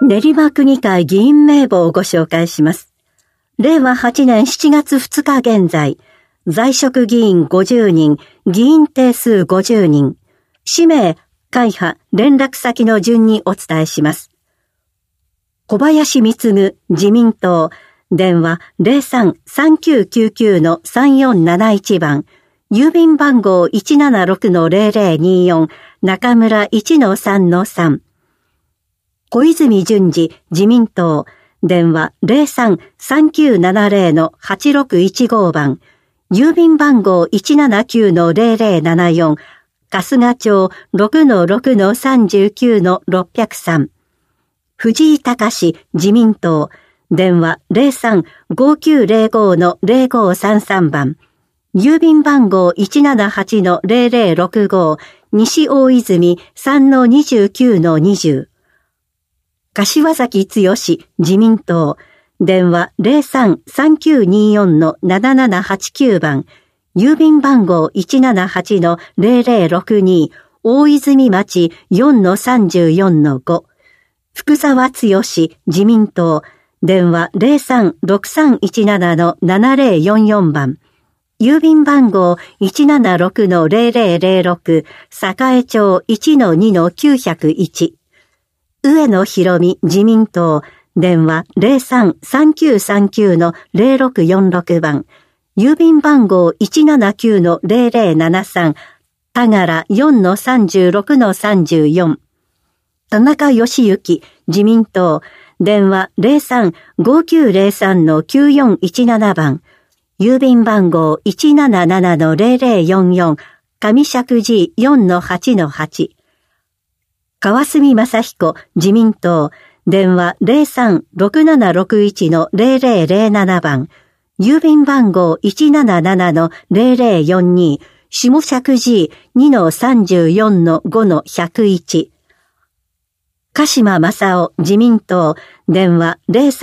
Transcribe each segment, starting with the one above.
練馬区議会議員名簿をご紹介します。令和8年7月2日現在、在職議員50人、議員定数50人、氏名、会派、連絡先の順にお伝えします。小林貢、自民党、電話 03-3999-3471 番、郵便番号 176-0024、中村 1-3-3。小泉純次、自民党、電話 03-3970-8615 番、郵便番号 179-0074、春日町 6-6-39-603。藤井隆、自民党、電話 03-5905-0533 番、郵便番号 178-0065、西大泉 3-29-20。柏崎剛、自民党、電話 03-3924-7789 番、郵便番号 178-0062、大泉町 4-34-5。福沢剛、自民党、電話 03-6317-7044 番、郵便番号 176-0006、栄町 1-2-901。上野博美、自民党、電話 03-3939-0646 番、郵便番号 179-0073、田柄 4-36-34。田中義行、自民党、電話 03-5903-9417 番、郵便番号 177-0044、上石寺 4-8-8。川澄正彦、自民党、電話 03-6761-0007 番、郵便番号 177-0042、下石寺 2-34-5-101。鹿島正夫、自民党、電話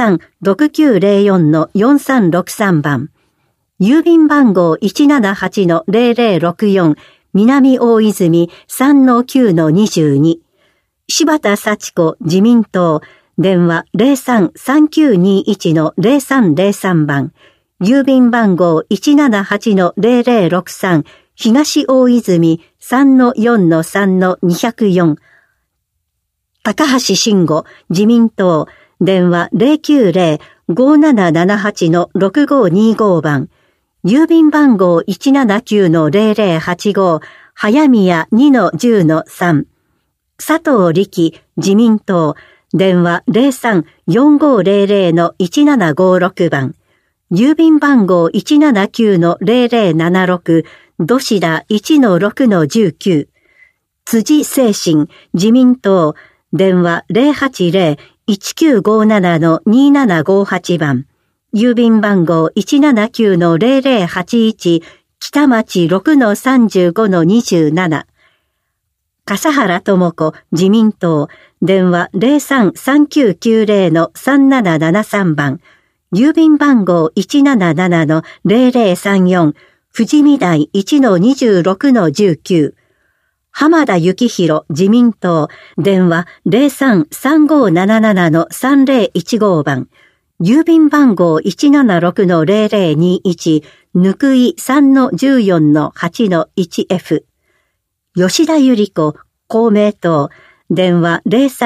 03-6904-4363 番、郵便番号 178-0064、南大泉 3-9-22。柴田幸子、自民党、電話 03-3921-0303 番、郵便番号 178-0063、東大泉 3-4-3-204。高橋慎吾、自民党、電話 090-5778-6525 番、郵便番号 179-0085、早宮 2-10-3。佐藤力、自民党、電話 03-4500-1756 番、郵便番号 179-0076、土師田 1-6-19。辻清心、自民党、電話 080-1957-2758 番、郵便番号 179-0081、北町 6-35-27。笠原智子、自民党、電話 03-3990-3773 番、郵便番号 177-0034、富士見台 1-26-19。浜田幸宏、自民党、電話 03-3577-3015 番、郵便番号 176-0021、ぬくい 3-14-8-1F。吉田由里子、公明党、電話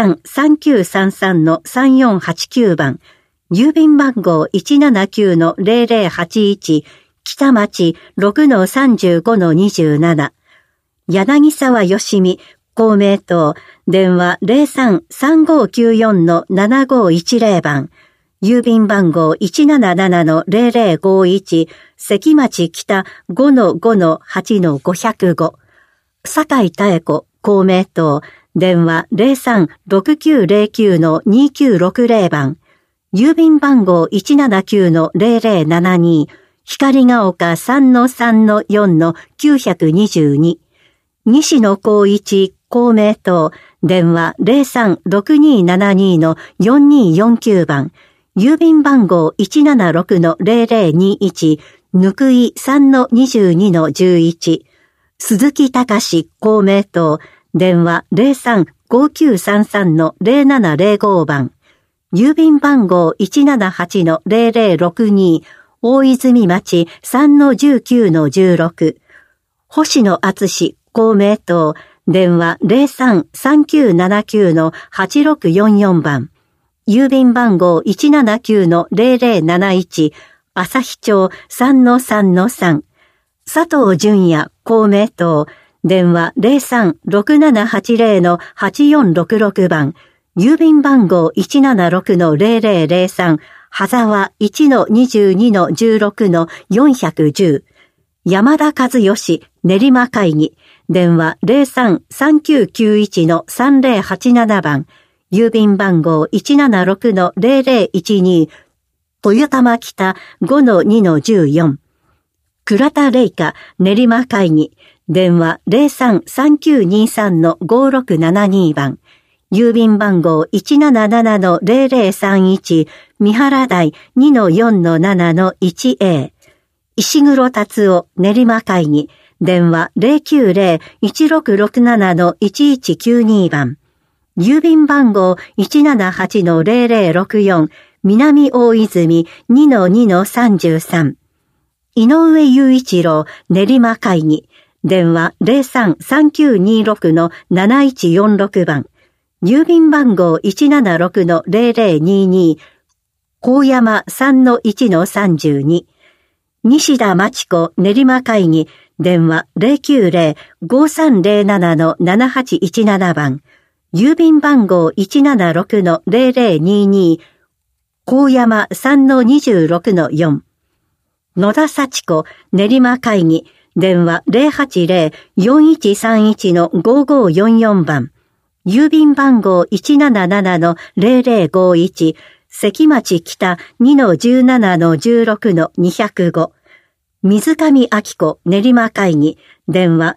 03-3933-3489 番、郵便番号 179-0081、北町 6-35-27。柳沢義美、公明党、電話 03-3594-7510 番、郵便番号 177-0051、関町北 5-5-8-505。坂井妙子、公明党、電話 03-6909-2960 番、郵便番号 179-0072、光が丘 3-3-4-922。西野光一、公明党、電話 03-6272-4249 番、郵便番号 176-0021、ぬくい 3-22-11。鈴木隆、公明党、電話 03-5933-0705 番、 郵便番号 178-0062、大泉町 3-19-16、星野敦公明党、電話 03-3979-8644 番、郵便番号 179-0071、旭町 3-3-3、佐藤淳也公明党、電話 03-6780-8466 番、郵便番号 176-0003、羽沢 1-22-16-410、山田和義練馬会議、電話 03-3991-3087 番、郵便番号 176-0012、豊玉北 5-2-14、倉田玲香練馬会議、電話 03-3923-5672 番、郵便番号 177-0031、三原台 2-4-7-1A、石黒達夫練馬会議、電話 090-1667-1192 番、郵便番号 178-0064、南大泉 2-2-33、井上雄一郎練馬会議、電話 03-3926-7146 番、郵便番号 176-0022、高山 3-1-32、西田真知子練馬会議、電話 090-5307-7817 番、郵便番号 176-0022、高山 3-26-4、野田幸子練馬会議、電話 080-4131-5544 番、郵便番号 177-0051、関町北 2-17-16-205、水上明子練馬会議、電話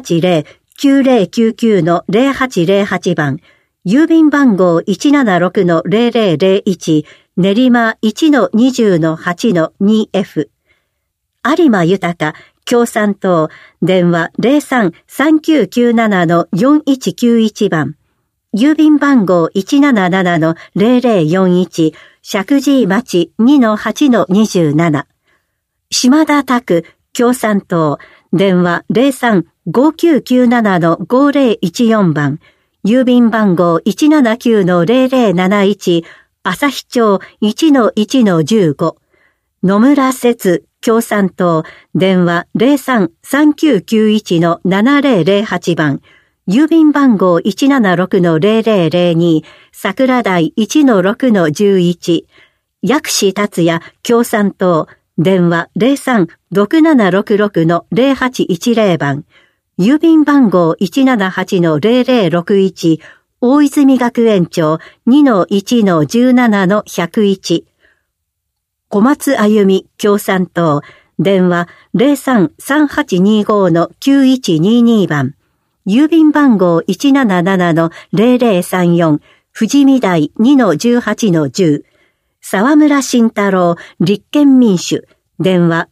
080-9099-0808 番、郵便番号 176-0001、練馬 1-20-8-2F、有馬豊共産党、電話 03-3997-4191 番、郵便番号 177-0041、石神井町 2-8-27、島田拓共産党、電話 03-5997-5014 番、郵便番号 179-0071、旭町 1-1-15、野村節共産党、電話 03-3991-7008 番、郵便番号 176-0002、桜台 1-6-11、薬師達也共産党、電話 03-6766-0810 番、郵便番号 178-0061、大泉学園町 2-1-17-101、小松あゆみ共産党、電話 03-3825-9122 番、郵便番号 177-0034、富士見台 2-18-10、沢村慎太郎立憲民主、電話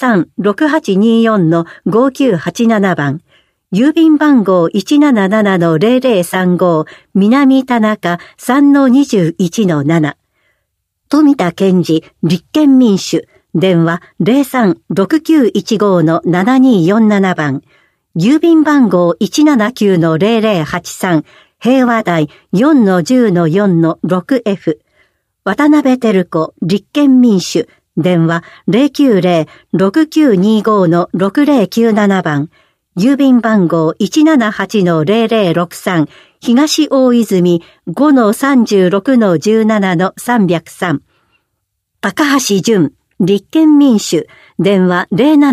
03-6824-5987 番、郵便番号 177-0035、南田中 3-21-7、富田健二立憲民主、電話 03-6915-7247 番、郵便番号 179-0083、平和台 4-10-4-6F、渡辺照子立憲民主、電話 090-6925-6097 番、郵便番号 178-0063、東大泉 5-36-17-303、高橋淳立憲民主、電話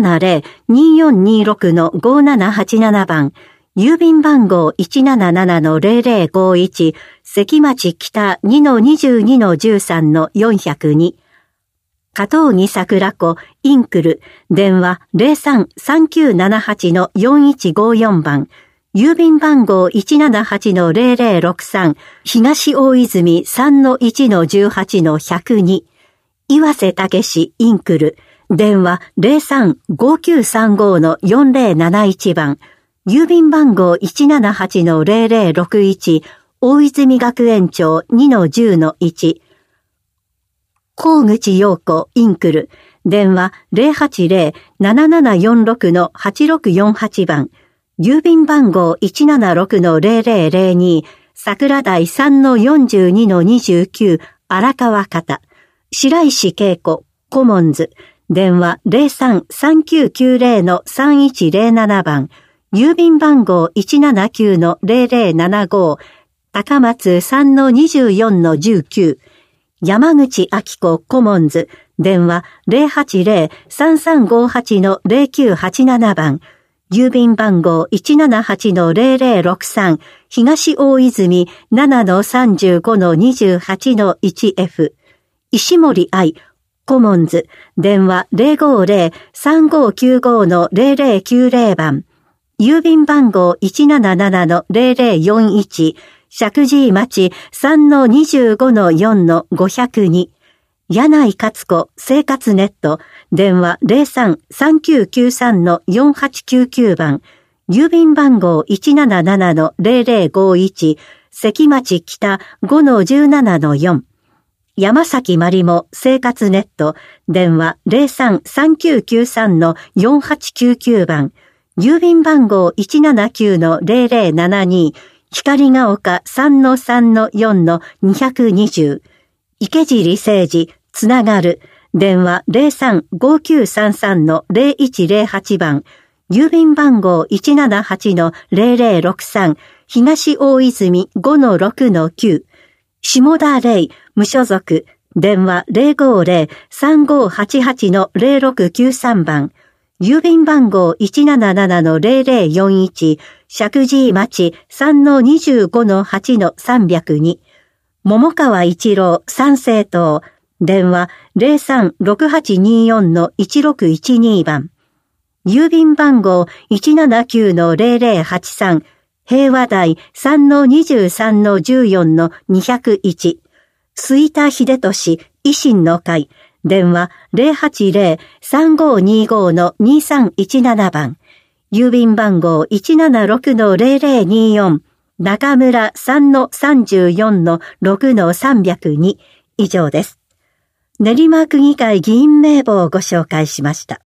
070-2426-5787 番、郵便番号 177-0051、関町北 2-22-13-402、加藤木桜子インクル、電話 03-3978-4154 番、郵便番号 178-0063、東大泉 3-1-18-102、岩瀬武史インクル、電話 03-5935-4071 番、郵便番号 178-0061、大泉学園町 2-10-1、 河口陽子インクル、電話 080-7746-8648 番、郵便番号 176-0002、桜台 3-42-29、荒川方、白石恵子、コモンズ、電話 03-3990-3107 番、郵便番号 179-0075、高松 3-24-19、山口明子コモンズ、電話 080-3358-0987 番、郵便番号 178-0063、東大泉 7-35-28-1F、石森愛、コモンズ、電話 050-3595-0090 番、郵便番号 177-0041、石神井町 3-25-4-502、柳井勝子生活ネット、電話 03-3993-4899 番、郵便番号 177-0051、関町北 5-17-4、山崎まりも生活ネット、電話 03-3993-4899 番、郵便番号 179-0072、光が丘 3-3-4-220、池尻誠二、つながる、電話 03-5933-0108 番、郵便番号 178-0063、東大泉 5-6-9、下田玲、無所属、電話 050-3588-0693 番、郵便番号 177-0041、石神井町 3-25-8-302、桃川一郎参政党、電話 03-6824-1612 番、郵便番号 179-0083、平和台 3-23-14-201、吹田秀俊維新の会、電話 080-3525-2317 番、郵便番号 176-0024、中村 3-34-6-302 以上です。練馬区議会議員名簿をご紹介しました。